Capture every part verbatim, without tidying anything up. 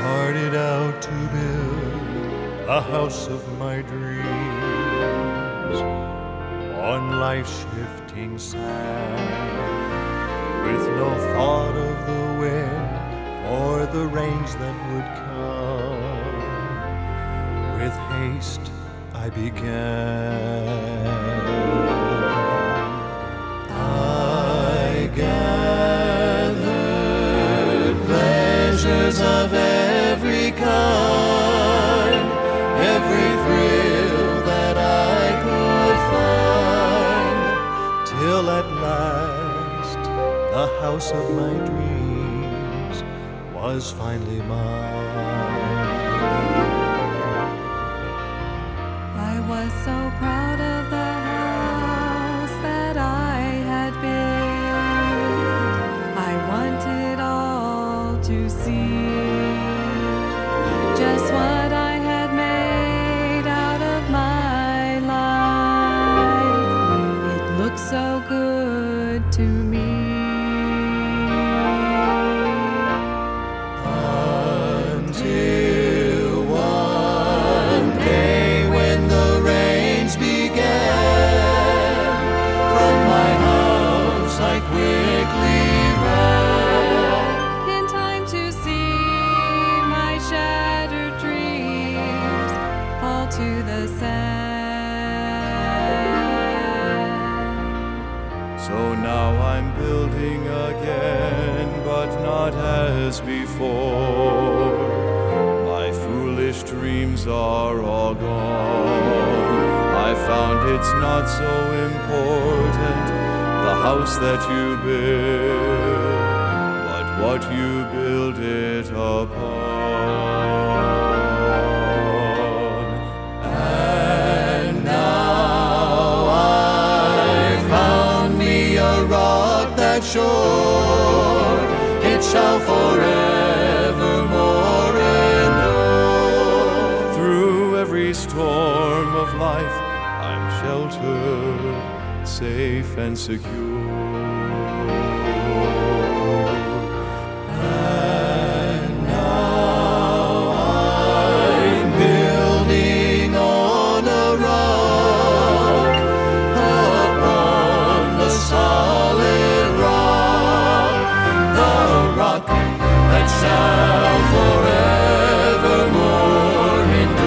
started out to build a house of my dreams on life's shifting sand, with no thought of the wind or the rains that would come. With haste I began. I gathered pleasures of every kind, every thrill that I could find, till at last the house of my dreams was finally mine. I was so proud of the house that I had built. I wanted all to see just what I had made out of my life. It looked so good to me. To the sand. So now I'm building again, but not as before. My foolish dreams are all gone. I found it's not so important, the house that you build, but what you build it upon. Sure, it shall forevermore endure. Through every storm of life, I'm sheltered, safe and secure. And now I'm building on a rock, upon the solid that shall forevermore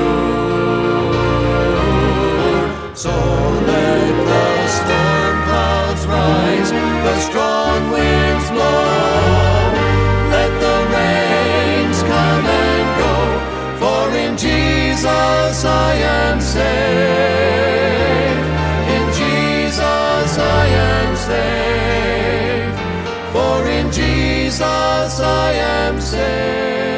endure. So let the storm clouds rise, the strong winds blow, let the rains come and go, for in Jesus I am safe. In Jesus I am safe. For in Jesus I am saved.